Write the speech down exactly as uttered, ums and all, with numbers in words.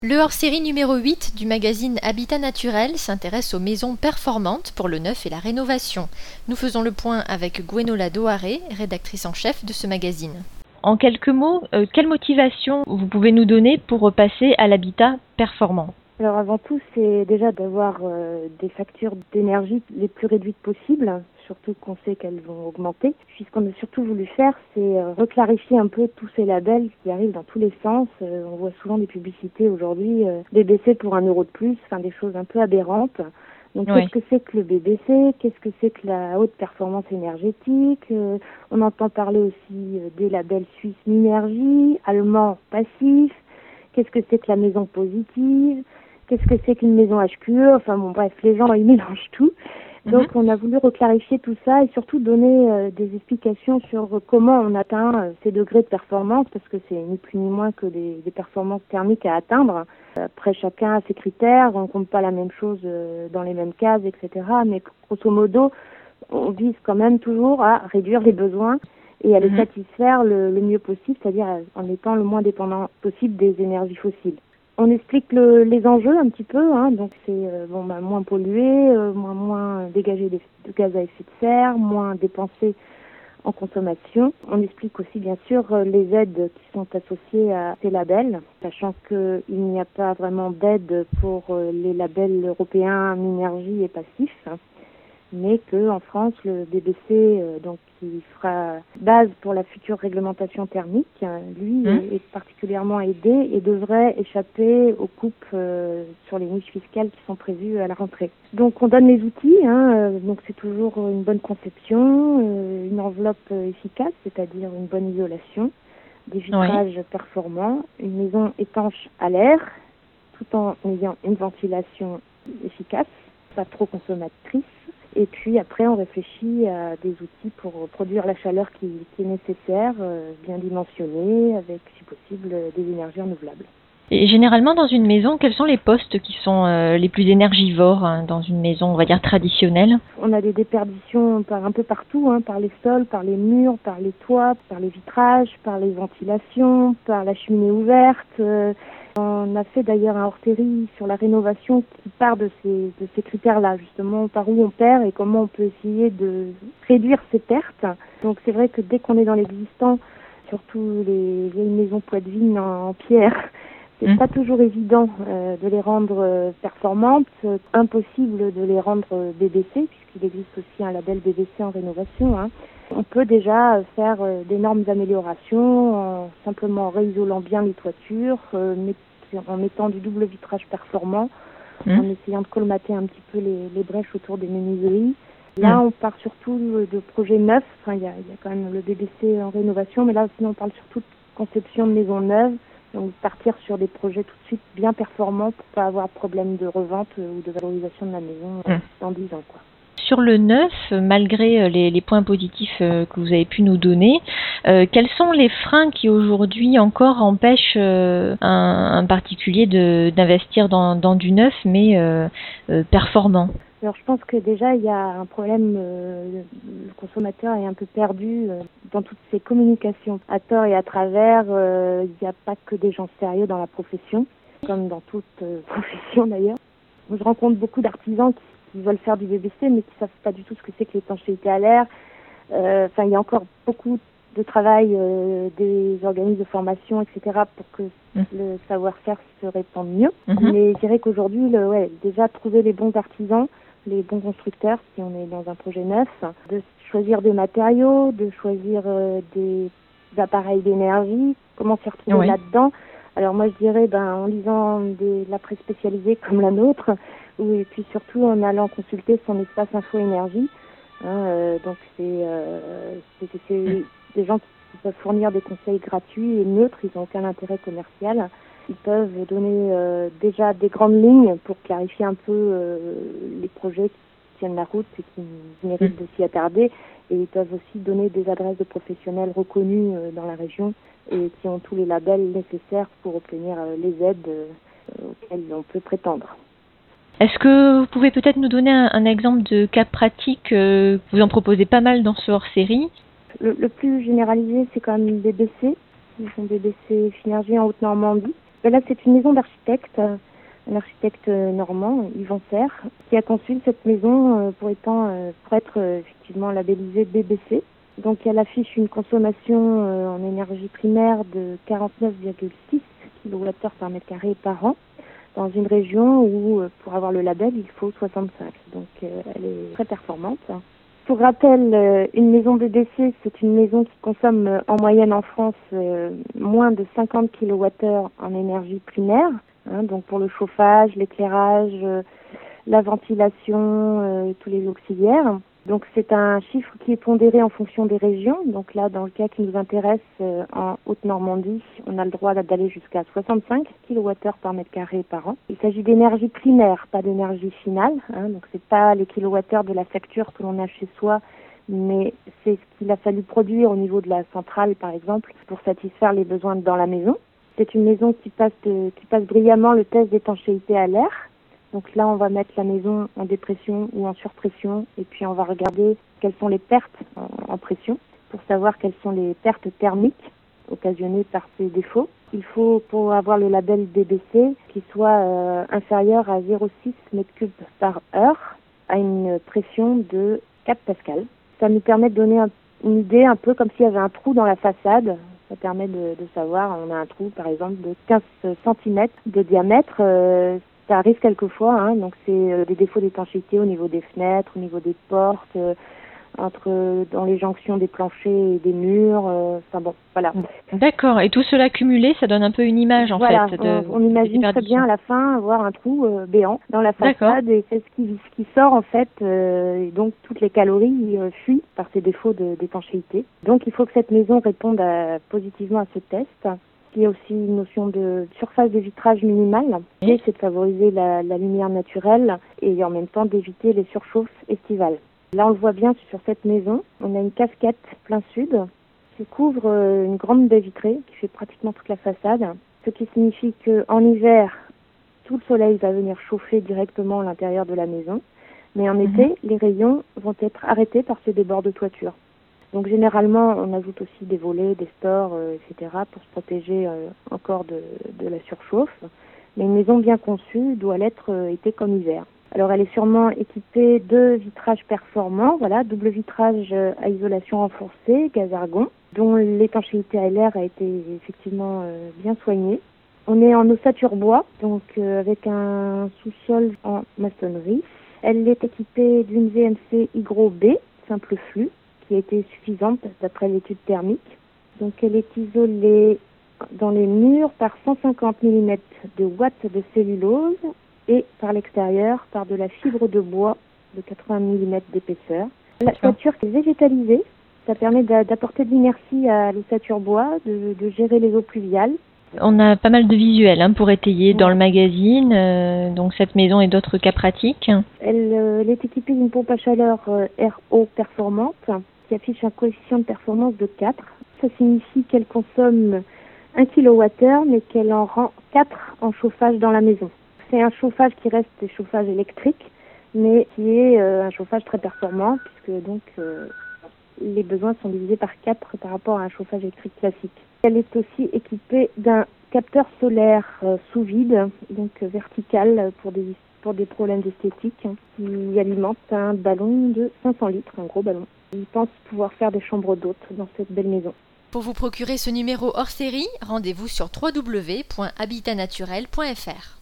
Le hors-série numéro huit du magazine Habitat Naturel s'intéresse aux maisons performantes pour le neuf et la rénovation. Nous faisons le point avec Gwenola Doharé, rédactrice en chef de ce magazine. En quelques mots, euh, quelle motivation vous pouvez nous donner pour passer à l'habitat performant ? Alors avant tout, c'est déjà d'avoir euh, des factures d'énergie les plus réduites possibles, surtout qu'on sait qu'elles vont augmenter. Puis ce qu'on a surtout voulu faire, c'est euh, reclarifier un peu tous ces labels qui arrivent dans tous les sens. Euh, on voit souvent des publicités aujourd'hui, euh, B B C pour un euro de plus, enfin des choses un peu aberrantes. Donc oui. Qu'est-ce que c'est que le B B C? Qu'est-ce que c'est que la haute performance énergétique? euh, On entend parler aussi euh, des labels suisses Minergie, allemands passifs. Qu'est-ce que c'est que la maison positive? Qu'est-ce que c'est qu'une maison H Q E? Enfin bon, bref, les gens, ils mélangent tout. Donc, mm-hmm. on a voulu reclarifier tout ça et surtout donner euh, des explications sur euh, comment on atteint euh, ces degrés de performance, parce que c'est ni plus ni moins que des, des performances thermiques à atteindre. Après, chacun a ses critères, on ne compte pas la même chose euh, dans les mêmes cases, et cetera. Mais grosso modo, on vise quand même toujours à réduire les besoins et à les mm-hmm. satisfaire le, le mieux possible, c'est-à-dire en étant le moins dépendant possible des énergies fossiles. On explique le, les enjeux un petit peu, hein, donc c'est euh, bon, bah, moins polluer, euh, moins, moins dégager de, de gaz à effet de serre, moins dépenser en consommation. On explique aussi bien sûr les aides qui sont associées à ces labels, sachant qu'il n'y a pas vraiment d'aide pour euh, les labels européens Minergie et Passif, hein, mais qu'en France, le B B C, euh, donc, qui fera base pour la future réglementation thermique, euh, lui, mmh. est, est particulièrement aidé et devrait échapper aux coupes euh, sur les niches fiscales qui sont prévues à la rentrée. Donc, on donne les outils, hein, euh, donc c'est toujours une bonne conception, euh, une enveloppe euh, efficace, c'est-à-dire une bonne isolation, des vitrages oui. performants, une maison étanche à l'air, tout en ayant une ventilation efficace, pas trop consommatrice. Et puis après, on réfléchit à des outils pour produire la chaleur qui, qui est nécessaire, euh, bien dimensionnée, avec, si possible, des énergies renouvelables. Et généralement, dans une maison, quels sont les postes qui sont euh, les plus énergivores hein, dans une maison, on va dire, traditionnelle? On a des déperditions par un peu partout, hein, par les sols, par les murs, par les toits, par les vitrages, par les ventilations, par la cheminée ouverte. Euh, On a fait d'ailleurs un hors-série sur la rénovation qui part de ces, de ces critères-là, justement, par où on perd et comment on peut essayer de réduire ces pertes. Donc c'est vrai que dès qu'on est dans l'existant, surtout les vieilles maisons Poitevine en, en pierre, c'est mmh. pas toujours évident euh, de les rendre euh, performantes, euh, impossible de les rendre euh, B B C, puisqu'il existe aussi un label B B C en rénovation, hein. On peut déjà euh, faire euh, d'énormes améliorations en simplement réisolant bien les toitures, euh, met, en mettant du double vitrage performant, mmh. en essayant de colmater un petit peu les, les brèches autour des menuiseries. Là, mmh. on part surtout de projets neufs. Enfin, il y a, il y a quand même le B B C en rénovation, mais là, sinon, on parle surtout de conception de maisons neuves. Donc, partir sur des projets tout de suite bien performants pour pas avoir de problème de revente ou de valorisation de la maison mmh. dans dix ans, quoi. Sur le neuf, malgré les, les points positifs que vous avez pu nous donner, euh, quels sont les freins qui aujourd'hui encore empêchent euh, un, un particulier de, d'investir dans, dans du neuf mais euh, euh, performant? Alors je pense que déjà il y a un problème, euh, le consommateur est un peu perdu euh, dans toutes ses communications. À tort et à travers, euh, il n'y a pas que des gens sérieux dans la profession, comme dans toute euh, profession d'ailleurs. Je rencontre beaucoup d'artisans qui qui veulent faire du B B C, mais qui ne savent pas du tout ce que c'est que l'étanchéité à l'air. Euh, enfin, il y a encore beaucoup de travail euh, des organismes de formation, et cetera, pour que mmh. le savoir-faire se répande mieux. Mmh. Mais je dirais qu'aujourd'hui, le, ouais, déjà trouver les bons artisans, les bons constructeurs, si on est dans un projet neuf, de choisir des matériaux, de choisir euh, des, des appareils d'énergie, comment s'y retrouver oui. là-dedans. Alors moi, je dirais, ben, en lisant des, la presse spécialisée comme la nôtre, et puis surtout en allant consulter son espace info énergie. Hein, euh, donc c'est, euh, c'est, c'est mmh. des gens qui peuvent fournir des conseils gratuits et neutres, ils n'ont aucun intérêt commercial. Ils peuvent donner euh, déjà des grandes lignes pour clarifier un peu euh, les projets qui tiennent la route et qui méritent mmh. de s'y attarder. Et ils peuvent aussi donner des adresses de professionnels reconnus euh, dans la région et qui ont tous les labels nécessaires pour obtenir euh, les aides euh, auxquelles on peut prétendre. Est-ce que vous pouvez peut-être nous donner un, un exemple de cas pratique euh, vous en proposez pas mal dans ce hors-série? Le, le plus généralisé, c'est quand même B B C. Ils font B B C Finergie en Haute-Normandie. Ben là, c'est une maison d'architecte, un architecte normand, Yvan Serre, qui a conçu cette maison pour, étant, pour être effectivement labellisée B B C. Donc elle affiche une consommation en énergie primaire de quarante-neuf virgule six kilowattheures par mètre carré par an, dans une région où, pour avoir le label, il faut soixante-cinq. Donc elle est très performante. Pour rappel, une maison B B C, c'est une maison qui consomme en moyenne en France moins de cinquante kilowattheures en énergie primaire. Hein, donc pour le chauffage, l'éclairage, euh, la ventilation, euh, tous les auxiliaires. Donc c'est un chiffre qui est pondéré en fonction des régions. Donc là, dans le cas qui nous intéresse, euh, en Haute-Normandie, on a le droit d'aller jusqu'à soixante-cinq kilowattheures par mètre carré par an. Il s'agit d'énergie primaire, pas d'énergie finale. Hein, donc c'est pas les kilowattheures de la facture que l'on a chez soi, mais c'est ce qu'il a fallu produire au niveau de la centrale, par exemple, pour satisfaire les besoins dans la maison. C'est une maison qui passe, de, qui passe brillamment le test d'étanchéité à l'air. Donc là, on va mettre la maison en dépression ou en surpression et puis on va regarder quelles sont les pertes en, en pression pour savoir quelles sont les pertes thermiques occasionnées par ces défauts. Il faut, pour avoir le label B B C, qu'il soit euh, inférieur à zéro virgule six mètres cubes par heure à une pression de quatre pascals. Ça nous permet de donner un, une idée un peu comme s'il y avait un trou dans la façade. Ça permet de, de savoir, on a un trou par exemple de quinze centimètres de diamètre, euh, ça arrive quelquefois, hein, donc c'est euh, des défauts d'étanchéité au niveau des fenêtres, au niveau des portes, euh, entre euh, dans les jonctions des planchers et des murs, euh, enfin bon, voilà. D'accord, et tout cela cumulé, ça donne un peu une image en voilà, fait. De, on, on imagine très bien à la fin avoir un trou euh, béant dans la façade. D'accord. Et c'est ce qui, ce qui sort en fait, euh, et donc toutes les calories euh, fuient par ces défauts de, d'étanchéité. Donc il faut que cette maison réponde à, positivement à ce test. Il y a aussi une notion de surface de vitrage minimale. L'idée, c'est de favoriser la, la lumière naturelle et en même temps d'éviter les surchauffes estivales. Là, on le voit bien sur cette maison. On a une casquette plein sud qui couvre une grande baie vitrée qui fait pratiquement toute la façade. Ce qui signifie qu'en hiver, tout le soleil va venir chauffer directement l'intérieur de la maison. Mais en mmh. été, les rayons vont être arrêtés par ce débord de toiture. Donc généralement, on ajoute aussi des volets, des stores, euh, et cetera pour se protéger euh, encore de, de la surchauffe. Mais une maison bien conçue doit l'être euh, été comme hiver. Alors elle est sûrement équipée de vitrages performants, voilà, double vitrage euh, à isolation renforcée, gaz argon, dont l'étanchéité à l'air a été effectivement euh, bien soignée. On est en ossature bois, donc euh, avec un sous-sol en maçonnerie. Elle est équipée d'une V M C Hygro B, simple flux, qui a été suffisante d'après l'étude thermique. Donc elle est isolée dans les murs par cent cinquante millimètres de watts de cellulose et par l'extérieur par de la fibre de bois de quatre-vingts millimètres d'épaisseur. La toiture est végétalisée, ça permet d'apporter de l'inertie à l'ossature bois, de, de gérer les eaux pluviales. On a pas mal de visuels hein, pour étayer ouais. dans le magazine, euh, donc cette maison et d'autres cas pratiques. Elle, euh, elle est équipée d'une pompe à chaleur euh, R O performante qui affiche un coefficient de performance de quatre. Ça signifie qu'elle consomme un kilowattheure mais qu'elle en rend quatre en chauffage dans la maison. C'est un chauffage qui reste un chauffage électrique mais qui est euh, un chauffage très performant puisque donc euh, les besoins sont divisés par quatre par rapport à un chauffage électrique classique. Elle est aussi équipée d'un capteur solaire euh, sous vide, donc euh, vertical pour des, pour des problèmes esthétiques, hein, qui alimente un ballon de cinq cents litres, un gros ballon. Il pense pouvoir faire des chambres d'hôtes dans cette belle maison. Pour vous procurer ce numéro hors série, rendez-vous sur w w w point habitat naturel point f r.